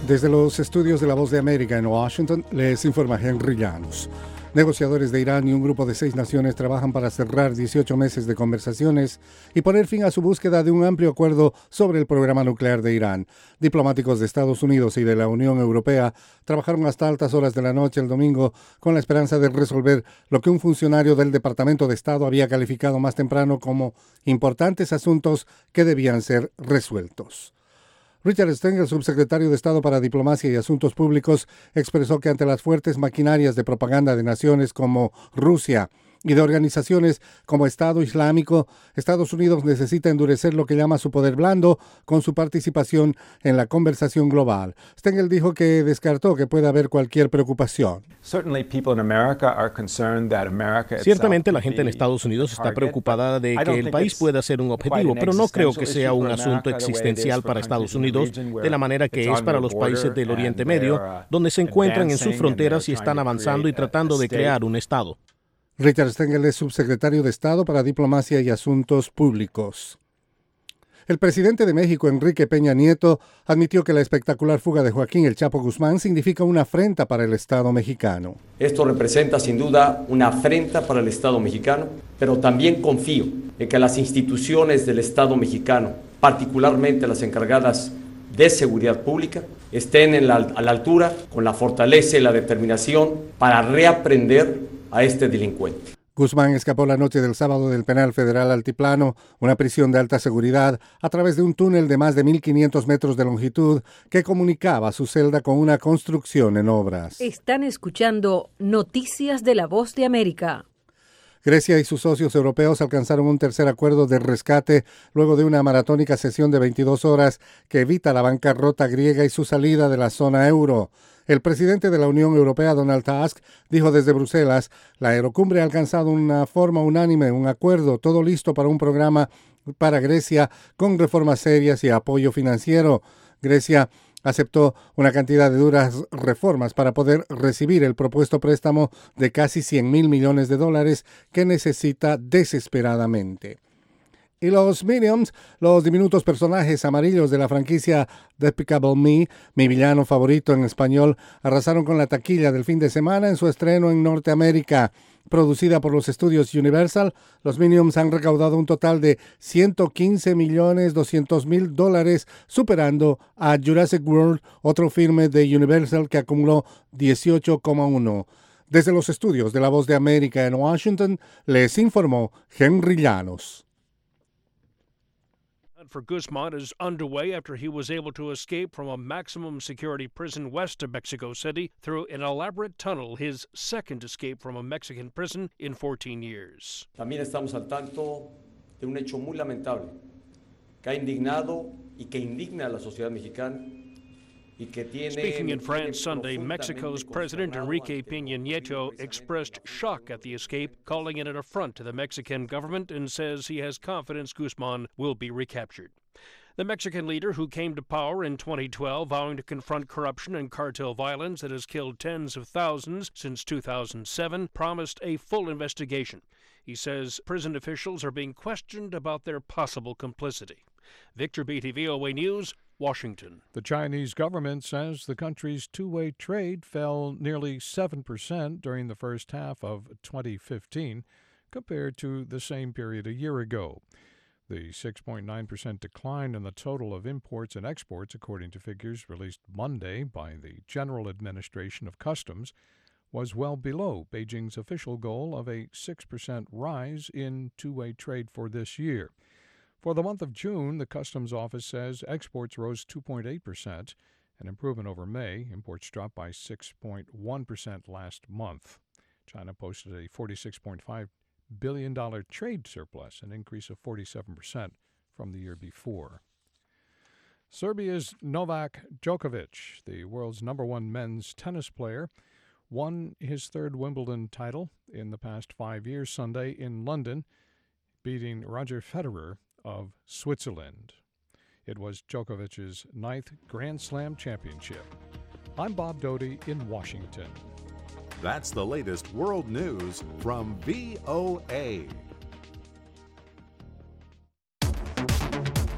Desde los estudios de La Voz de América en Washington, les informa Henry Llanos. Negociadores de Irán y un grupo de 6 naciones trabajan para cerrar 18 meses de conversaciones y poner fin a su búsqueda de un amplio acuerdo sobre el programa nuclear de Irán. Diplomáticos de Estados Unidos y de la Unión Europea trabajaron hasta altas horas de la noche el domingo con la esperanza de resolver lo que un funcionario del Departamento de Estado había calificado más temprano como importantes asuntos que debían ser resueltos. Richard Stengel, subsecretario de Estado para Diplomacia y Asuntos Públicos, expresó que ante las fuertes maquinarias de propaganda de naciones como Rusia y de organizaciones como Estado Islámico, Estados Unidos necesita endurecer lo que llama su poder blando con su participación en la conversación global. Stengel dijo que descartó que pueda haber cualquier preocupación. Ciertamente la gente en Estados Unidos está preocupada de que el país pueda ser un objetivo, pero no creo que sea un asunto existencial para Estados Unidos de la manera que es para los países del Oriente Medio, donde se encuentran en sus fronteras y están avanzando y tratando de crear un Estado. Richard Stengel es subsecretario de Estado para Diplomacia y Asuntos Públicos. El presidente de México, Enrique Peña Nieto, admitió que la espectacular fuga de Joaquín El Chapo Guzmán significa una afrenta para el Estado mexicano. Esto representa sin duda una afrenta para el Estado mexicano, pero también confío en que las instituciones del Estado mexicano, particularmente las encargadas de seguridad pública, estén a la altura con la fortaleza y la determinación para reaprender a este delincuente. Guzmán escapó la noche del sábado del penal federal Altiplano, una prisión de alta seguridad, a través de un túnel de más de 1.500 metros de longitud que comunicaba su celda con una construcción en obras. Están escuchando Noticias de La Voz de América. Grecia y sus socios europeos alcanzaron un tercer acuerdo de rescate luego de una maratónica sesión de 22 horas que evita la bancarrota griega y su salida de la zona euro. El presidente de la Unión Europea, Donald Tusk, dijo desde Bruselas: la Eurocumbre ha alcanzado una forma unánime, un acuerdo, todo listo para un programa para Grecia con reformas serias y apoyo financiero. Grecia aceptó una cantidad de duras reformas para poder recibir el propuesto préstamo de casi $100,000 millones que necesita desesperadamente. Y los Minions, los diminutos personajes amarillos de la franquicia Despicable Me, mi villano favorito en español, arrasaron con la taquilla del fin de semana en su estreno en Norteamérica. Producida por los estudios Universal, los Minions han recaudado un total de $115,200,000, superando a Jurassic World, otro filme de Universal que acumuló 18,1. Desde los estudios de La Voz de América en Washington, les informó Henry Llanos. For Guzman is underway after he was able to escape from a maximum security prison west of Mexico City through an elaborate tunnel, his second escape from a Mexican prison in 14 years. También estamos al tanto de un hecho muy lamentable que ha indignado y que indigna a la sociedad mexicana. Speaking in France Sunday, Mexico's President Enrique Peña Nieto expressed shock at the escape, calling it an affront to the Mexican government, and says he has confidence Guzman will be recaptured. The Mexican leader, who came to power in 2012, vowing to confront corruption and cartel violence that has killed tens of thousands since 2007, promised a full investigation. He says prison officials are being questioned about their possible complicity. Victor Beatty, VOA News, Washington. The Chinese government says the country's two-way trade fell nearly 7% during the first half of 2015 compared to the same period a year ago. The 6.9% decline in the total of imports and exports, according to figures released Monday by the General Administration of Customs, was well below Beijing's official goal of a 6% rise in two-way trade for this year. For the month of June, the Customs Office says exports rose 2.8%, an improvement over May. Imports dropped by 6.1% last month. China posted a $46.5 billion trade surplus, an increase of 47% from the year before. Serbia's Novak Djokovic, the world's number one men's tennis player, won his third Wimbledon title in the past 5 years Sunday in London, beating Roger Federer of Switzerland. It was Djokovic's 9th Grand Slam championship. I'm Bob Doty in Washington. That's the latest world news from VOA.